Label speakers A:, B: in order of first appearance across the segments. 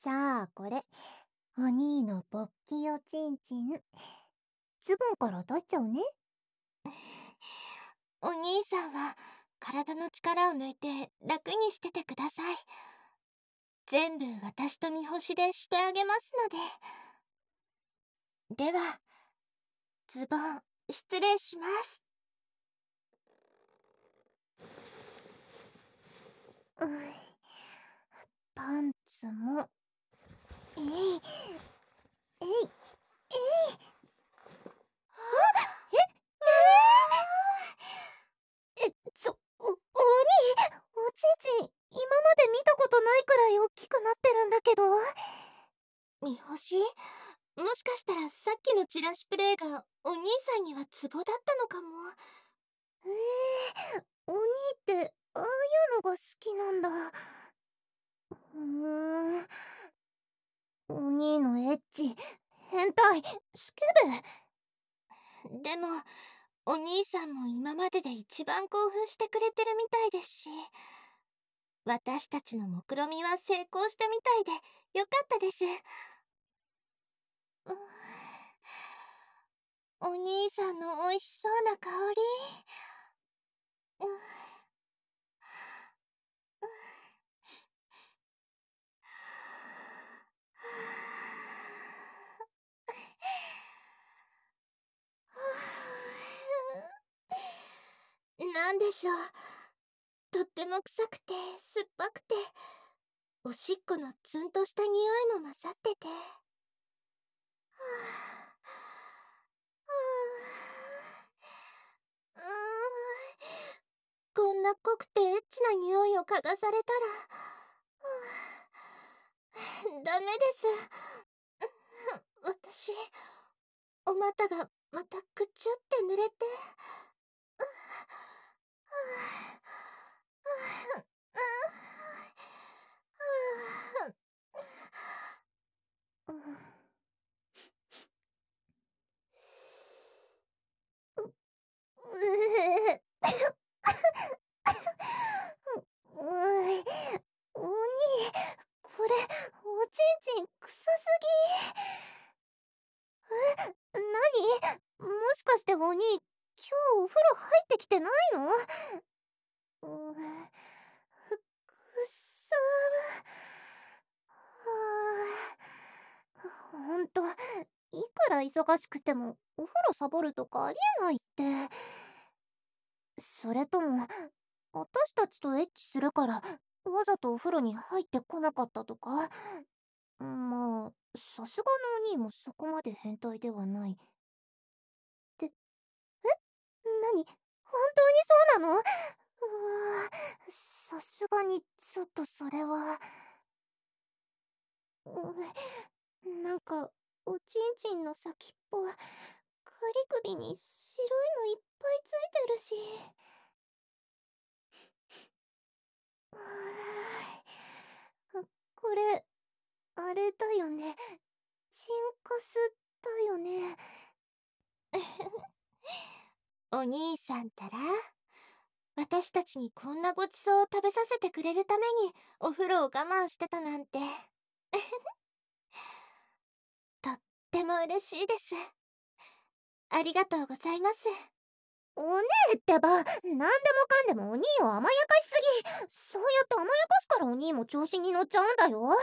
A: じゃあこれ、お兄の勃起おちんちん。ズボンから出しちゃうね。
B: お兄さんは体の力を抜いて楽にしててください。全部私と三星でしてあげますので。では、ズボン失礼します。
A: パンツも。えいえいえい。おちんちん、今まで見たことないくらい大きくなってるんだけど。
B: 三星、もしかしたらさっきのチラシプレイがお兄さんにはツボだったのかも。
A: お兄ってああいうのが好きなんだ。お兄のエッチ、変態、スケベ。
B: でも、お兄さんも今までで一番興奮してくれてるみたいですし、私たちの目論みは成功したみたいでよかったです。お兄さんの美味しそうな香り。なんでしょう、とっても臭くて酸っぱくて、おしっこのツンとした匂いも混ざってて、こんな濃くてエッチな匂いを嗅がされたら、ダメです。私、お股がまたぐちゅって濡れて。
A: お兄、これ、おちんちん臭すぎ。なに？もしかしてお兄、今日お風呂入ってきてないの？くっさー。ほんと、いくら忙しくてもお風呂サボるとかありえないって。それとも、私たちとエッチするからわざとお風呂に入ってこなかったとか？まあ、さすがのお兄もそこまで変態ではない。何？本当にそうなの？うわぁ、さすがにちょっとそれは。なんか、おちんちんの先っぽ、カリ首に白いのいっぱいついてるし。うわぁ、これ、あれだよね。チンカスだよね。
B: お兄さんたら、私たちにこんなごちそうを食べさせてくれるためにお風呂を我慢してたなんて。とっても嬉しいです。ありがとうございます。
A: お姉ってば、なんでもかんでもお兄を甘やかしすぎ。そうやって甘やかすからお兄も調子に乗っちゃうんだよ。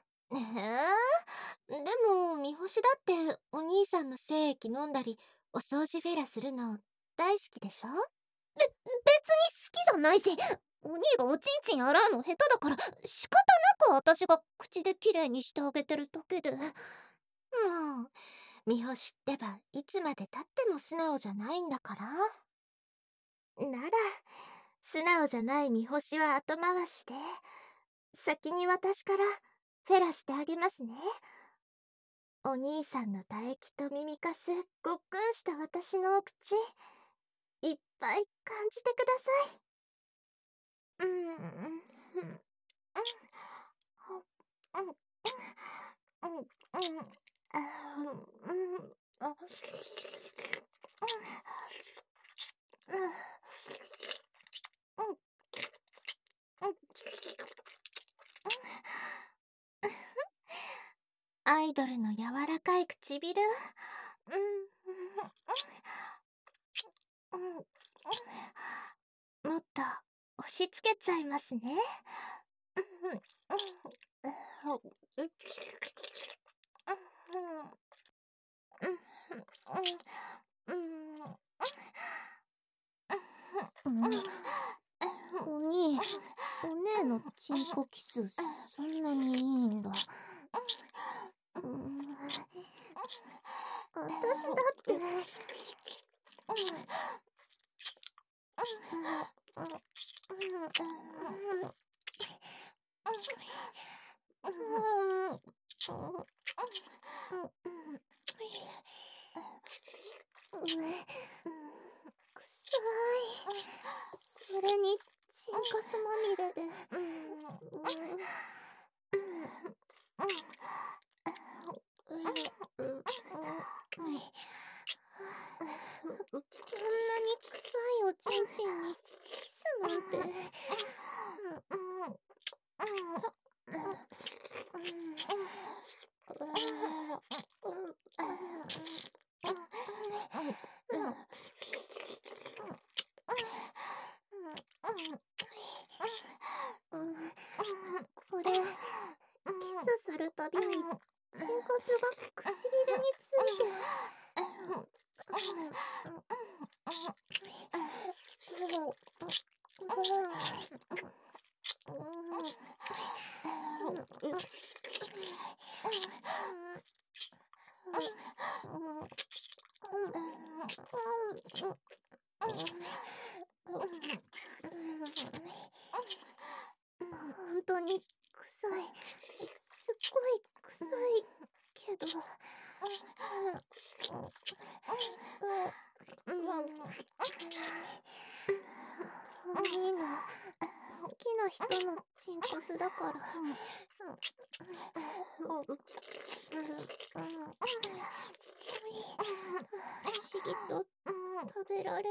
B: でも、三星だってお兄さんの精液飲んだり、お掃除フェラするの大好きでしょ？
A: 別に好きじゃないし、お兄がおちんちん洗うの下手だから仕方なく私が口で綺麗にしてあげてるだけで。
B: もう、三星ってばいつまでたっても素直じゃないんだから。なら、素直じゃない三星は後回しで、先に私からフェラしてあげますね。お兄さんの唾液と耳かすごっくんした私のお口、いっぱい感じてください。うん、うん、うん、うん、うん、うん、あ、 アイドルの柔らかい唇。もっと押し付けちゃいますね。
A: うん、お兄、お姉のチンコキス、そんなにいいんだ。私だって。くさい。それにチンカスまみれで。こんなに臭いおちんちんにキスなんて。これ、キスするたびにチンカスが唇について。本当に臭い。すっごい臭いけど。お兄の好きな人のチンコスだから。不思議と食べられる。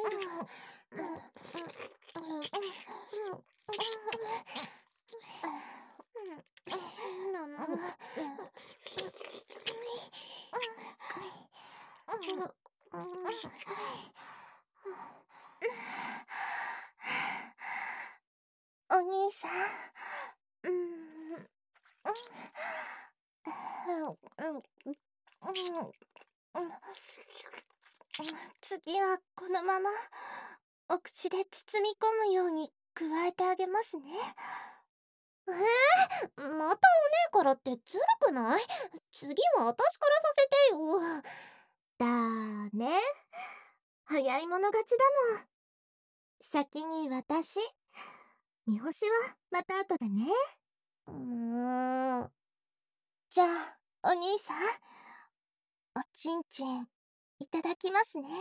A: 変なの。お兄さん。次はこのままお口で包み込むように加えてあげますね。またお姉からってずるくない？次は私からさせてよ。
B: だね。早い者勝ちだもん。先に私。三星はまた後でね。じゃあ、お兄さん。おちんちん、いただきますね。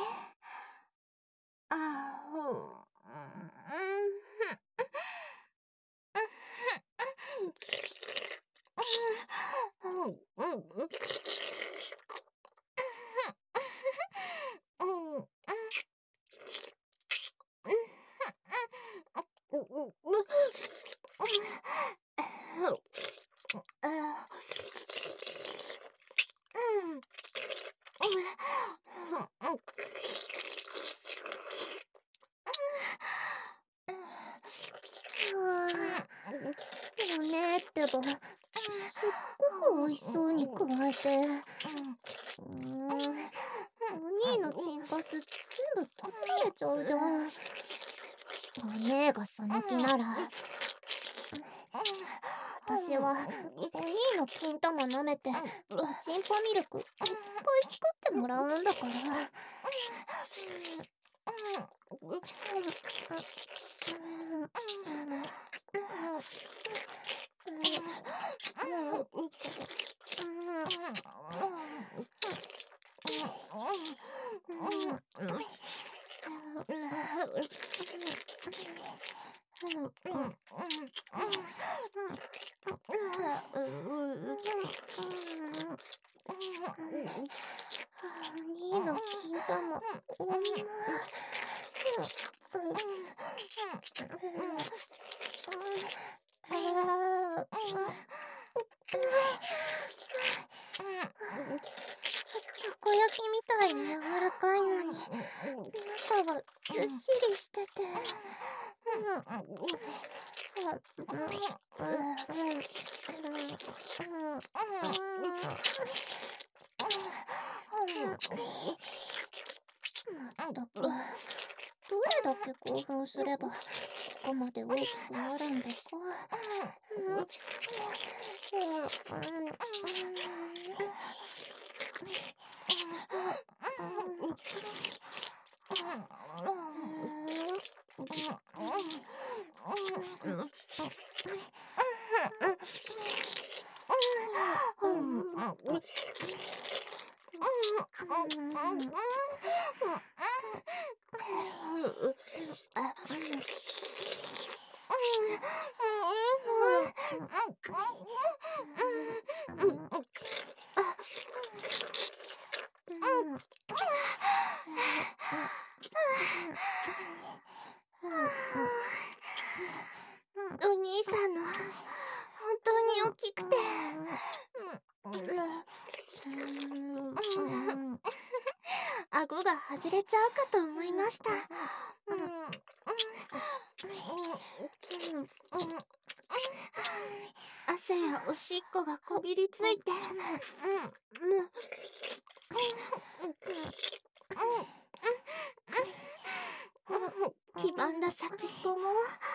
A: お姉ってば、すっごく美味しそうに加えて。お兄のチンカス全部食べれちゃうじゃん。お姉がその気なら。私はお兄の金玉舐めておちんぽミルクいっぱい作ってもらうんだから。お兄の金玉、おんま。 たこ焼きみたいに柔らかいのに、中はずっしりしてて。まったく、どれだけ興奮すればここまで大きくなるんだか。
B: お兄さんの本当に大きくて、顎が外れちゃうかと思いました。汗やおしっこがこびりついて、黄ばんだ先っぽも、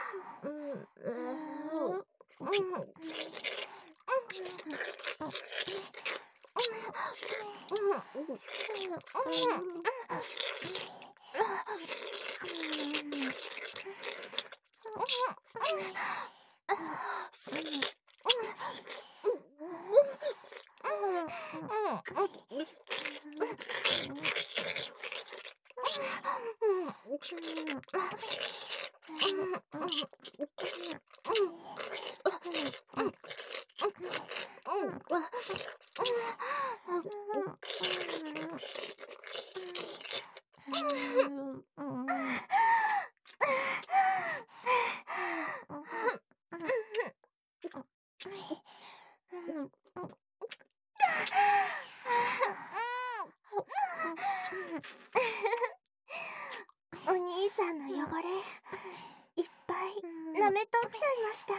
B: お兄さんの汚れいっぱい舐めとっちゃいました。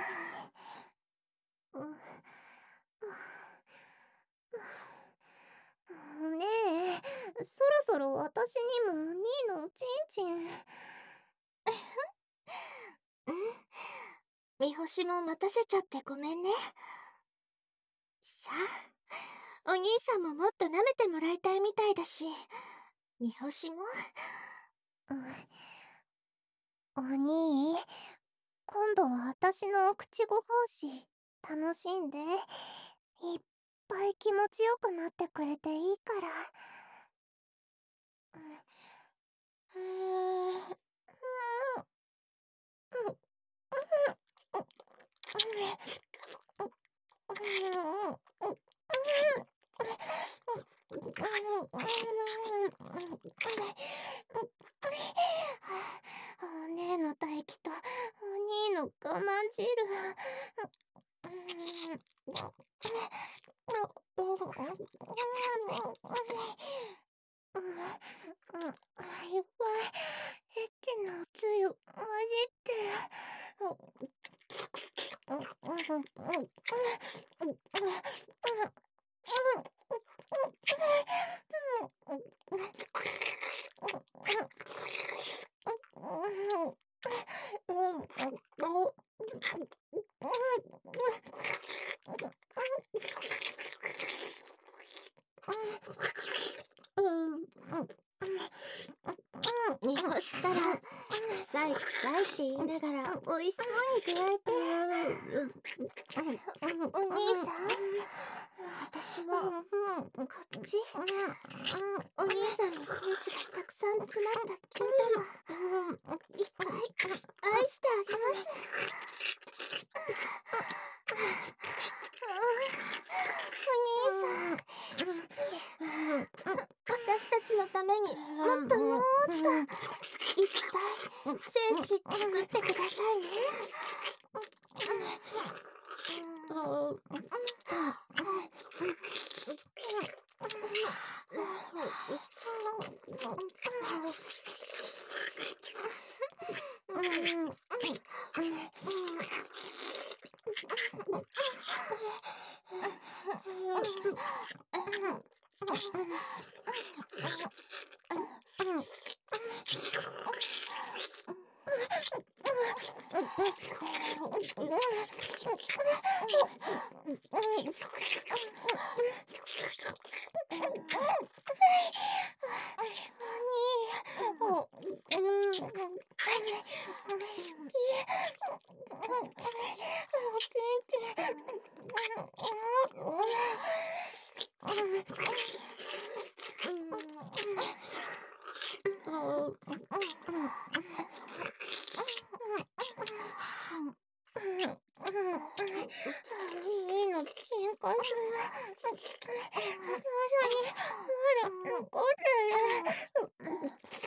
A: ねえ、そろそろ私にもニーのおちんちん。
B: 三星も待たせちゃってごめんね。さあ、お兄さんももっと舐めてもらいたいみたいだし、三星も。
A: お兄、今度は私のお口ご奉仕楽しんで、いっぱい気持ちよくなってくれていいから。お姉の唾液とお兄の我慢汁。いっぱいエッチなおつゆ混じって
B: 三星ったら臭い臭いって言いながら美味しそうにくわえて。お兄さん、私もこっち。お兄さんの精子がたくさん詰まった金玉いっぱい愛してあげます。お兄さん好き。私たちのためにもっともっといっぱい精子作ってくださいね。
A: いいの喧嘩する。まだ残って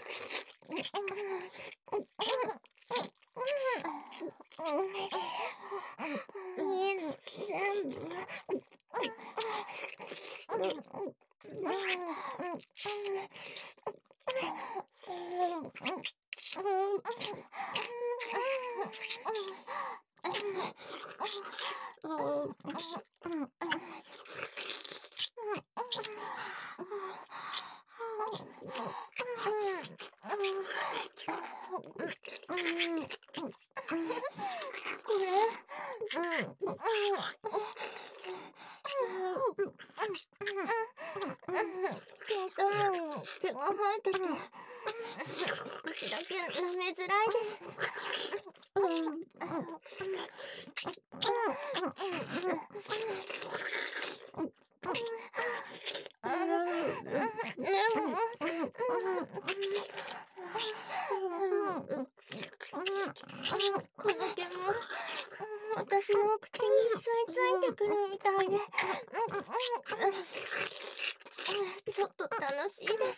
A: る。いいの全部。これ毛が生えてて少しだけ舐めづらいです。でもこの毛も私の口に吸い付いてくるみたいでちょっと楽しいです。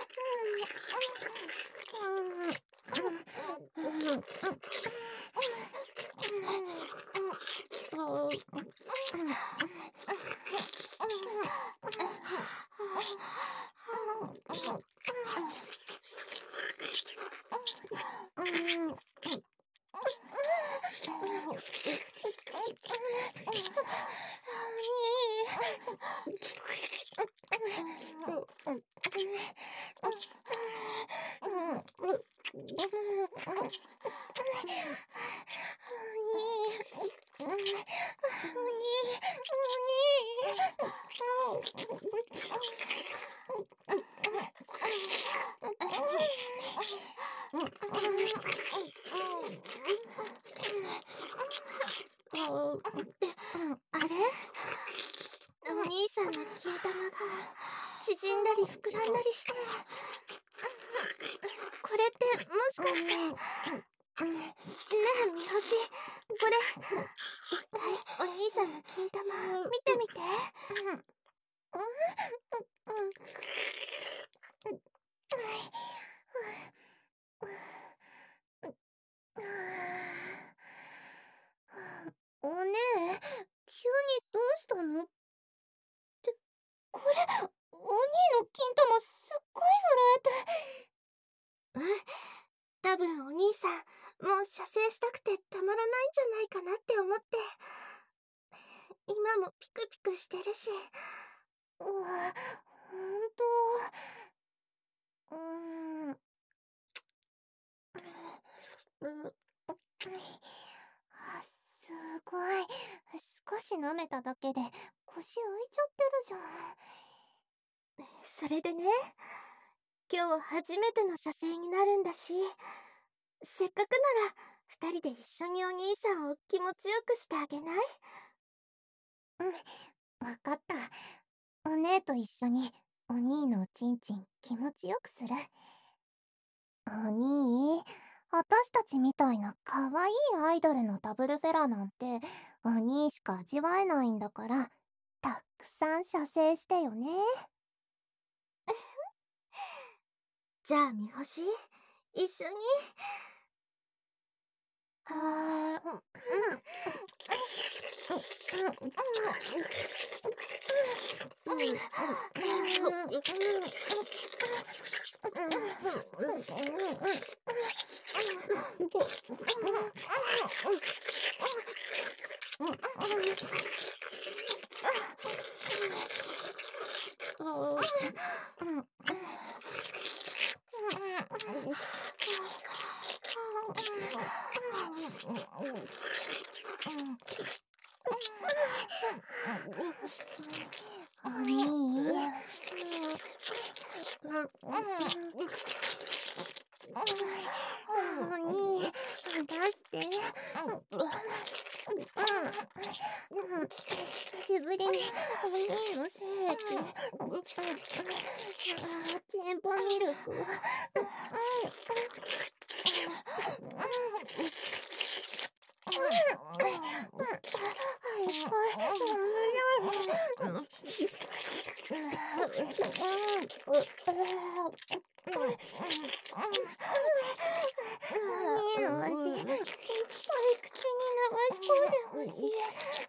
A: あれ？お兄さんの金玉が縮んだり膨らんだりして、これってもしかして。ねえ三星、これ一回お兄さんの金玉見てみて。おねえ、急にどうしたの？ってこれお兄の金玉すっごい震えて。多分お兄さんもう射精したくてたまらないんじゃないかなって思って。今もピクピクしてるし。ほんと。すごい。少し舐めただけで腰浮いちゃってるじゃん。それでね、今日初めての射精になるんだし、せっかくなら二人で一緒にお兄さんを気持ちよくしてあげない？わかった。お姉と一緒にお兄のおちんちん気持ちよくする。お兄、私たちみたいな可愛いアイドルのダブルフェラなんてお兄しか味わえないんだから、たくさん射精してよね。じゃあ三星、一緒に。 お兄、お兄、出して。久しぶりにお兄の精液。チンポミルク。お兄の味、いっぱい口に流し込んでほしい。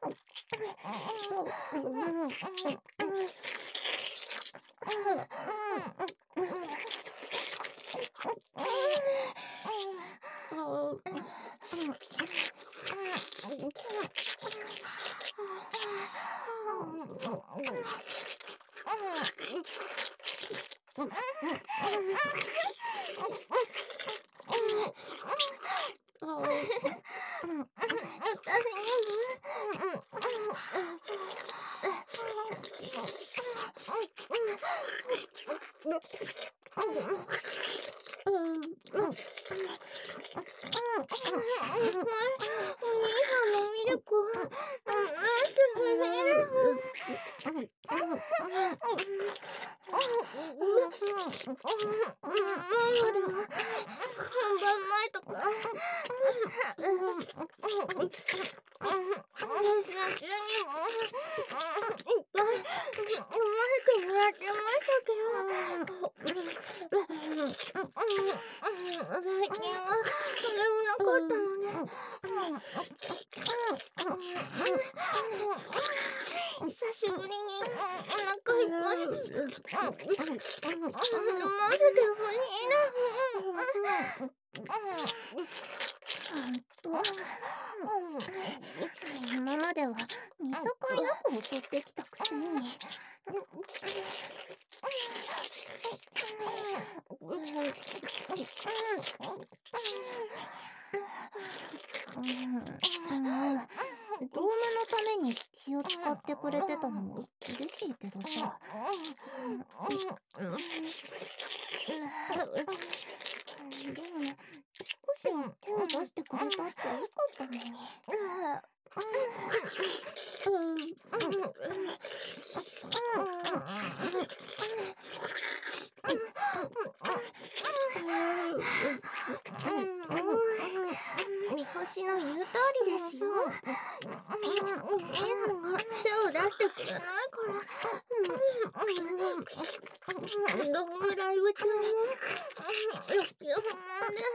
A: 今までは見境なく襲ってきたくせに。ドームのために気を使ってくれてたのも嬉しいけどさ。でも少しは手を出してくれたってよかったのに。三星の言う通りですよ。お姉さんが手を出してくれないから。ドームライブ中も欲求不満で。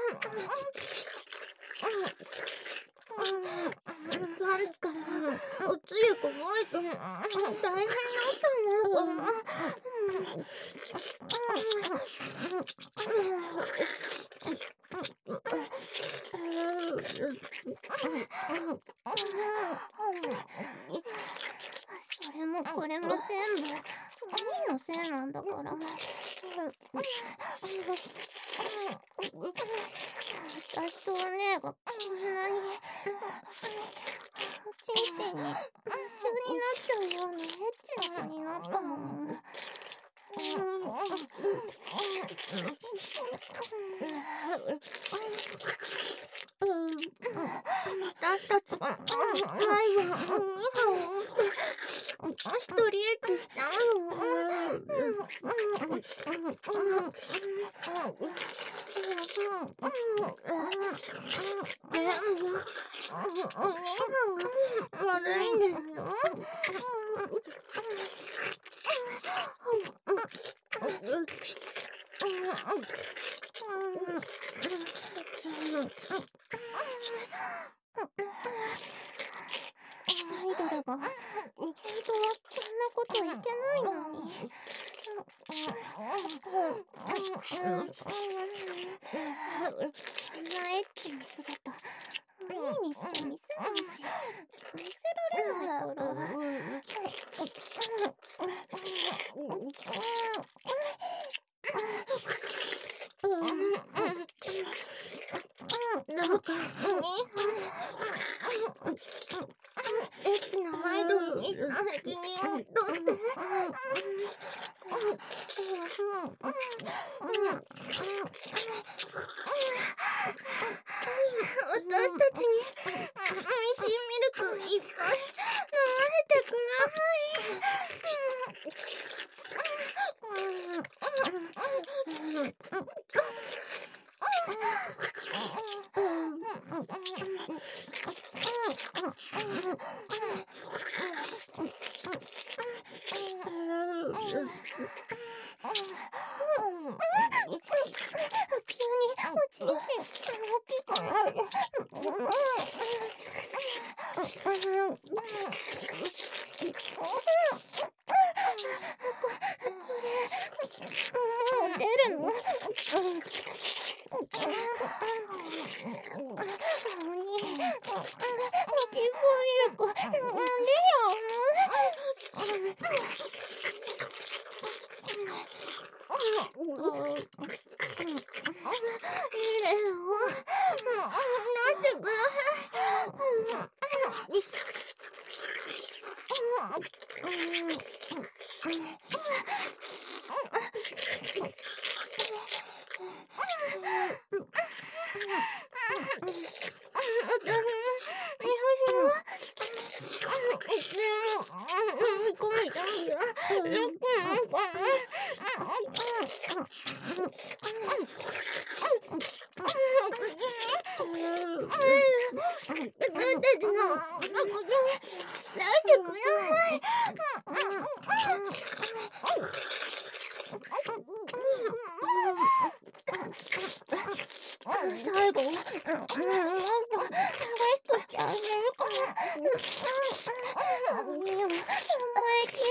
A: パンツからおつゆこぼれて大変だったね。それもこれも全部お兄のせいなんだから。私とお姉がこんなにちんちんに夢中になっちゃうようなエッチな子になったのも。私たちが毎晩お兄さんを持って一人エッチしたの。でもお兄さんが悪いんですよ。アイドルが本当はこんなこといけないのに。こんなエッチな姿お兄にしか見せないし、見せられないから。だからお兄さんエッチなアイドルになれて
B: 責任を取って。私たちに美味しいミルクいっぱい飲ませてくださ
A: 急におちんちん大きくなる。もう出るの？おに、おきこミルク飲んでよ。
B: いいですよ。なってくだ
A: 最後、もっと可愛くしてあげるから。でも、思いっき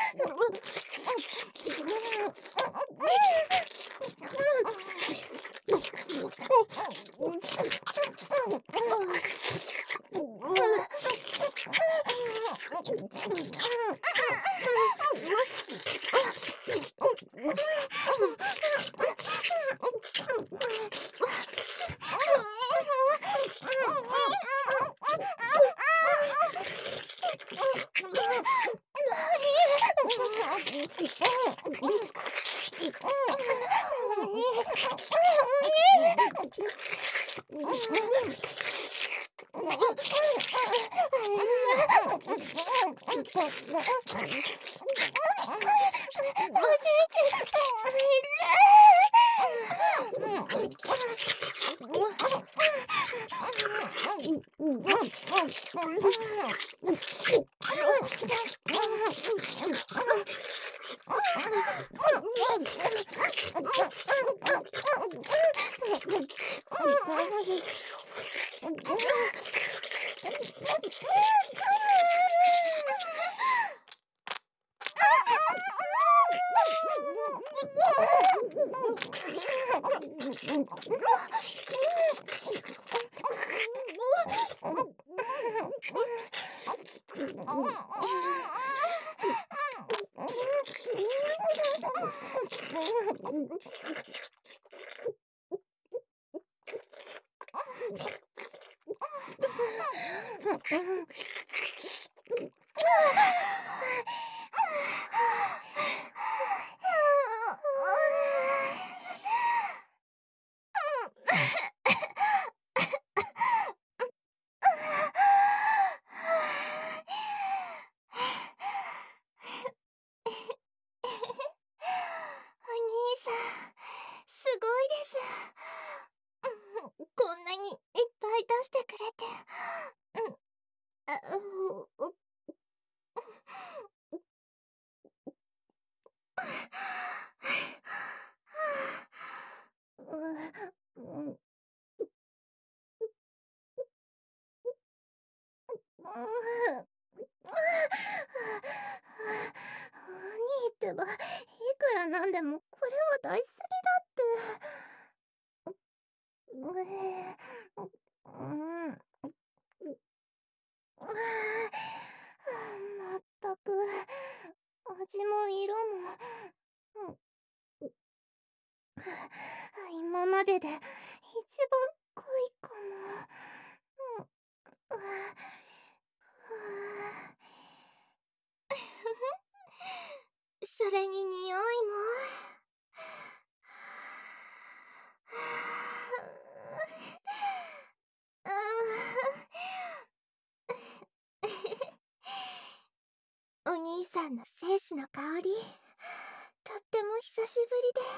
B: こんなにいっぱい出してくれて。
A: 兄ってば、いくらなんでもこれは大すぎだって。まったく、味も色も、今までで一番濃いかも。
B: それに匂いも。お兄さんの精子の香り、とっても久しぶりで。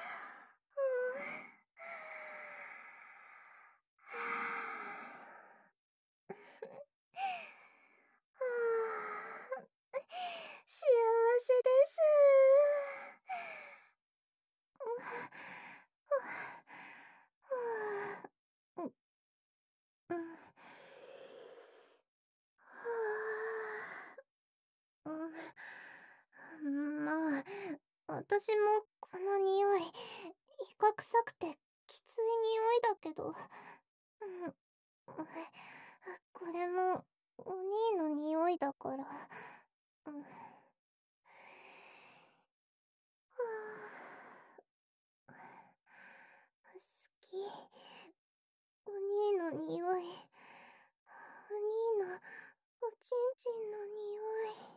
B: 幸せです。
A: まあ、私もこの匂い、イカ臭くてきつい匂いだけど、これもお兄の匂いだから、好き。お兄の匂い。お兄のおちんちんの匂い。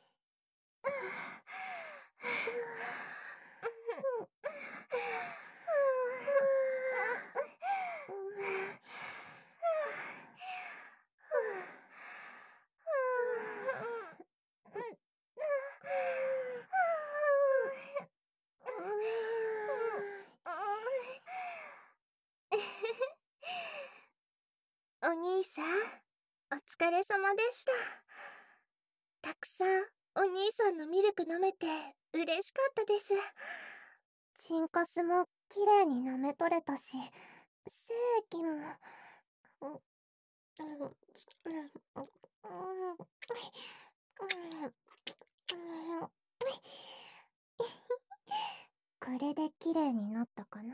B: お兄さん、お疲れ様でした。たくさんお兄さんのミルク飲めて嬉しかったです。
A: チンカスも綺麗に舐め取れたし、精液も、これで綺麗になったかな。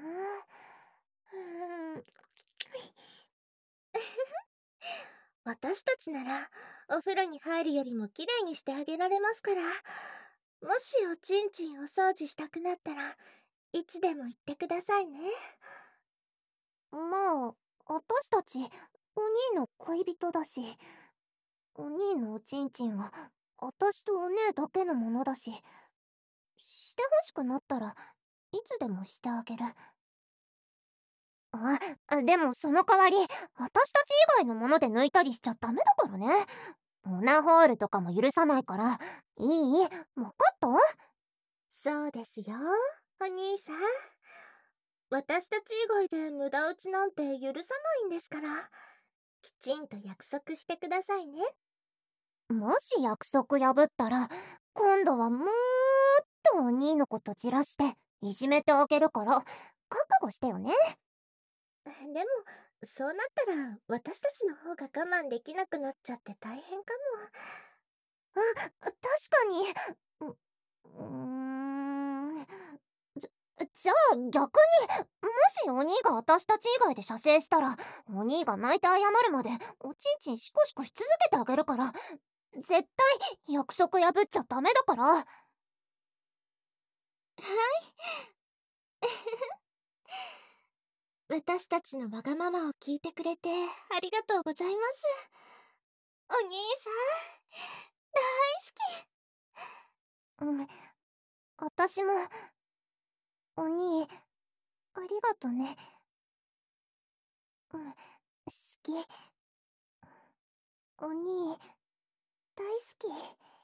B: 私たちならお風呂に入るよりも綺麗にしてあげられますから、もしおちんちんお掃除したくなったらいつでも言ってくださいね。
A: まあ、私たち、お兄の恋人だし、お兄のおちんちんは、私とお姉だけのものだし、してほしくなったらいつでもしてあげる。でもその代わり、私たち以外のもので抜いたりしちゃダメだからね。オナホールとかも許さないから。いい？わかった？
B: そうですよ、お兄さん。私たち以外で無駄打ちなんて許さないんですから、きちんと約束してくださいね。
A: もし約束破ったら、今度はもーっとお兄のことじらして、いじめてあげるから、覚悟してよね。
B: でも、そうなったら私たちの方が我慢できなくなっちゃって大変か
A: 確かに。うーん。じゃあ逆に、もしお兄が私たち以外で射精したら、お兄が泣いて謝るまでおちんちんシコシコし続けてあげるから、絶対約束破っちゃダメだから。
B: 私たちのわがままを聞いてくれてありがとうございます。お兄さん、大好き。
A: うん、私も、お兄、ありがとね。好き。お兄、大好き。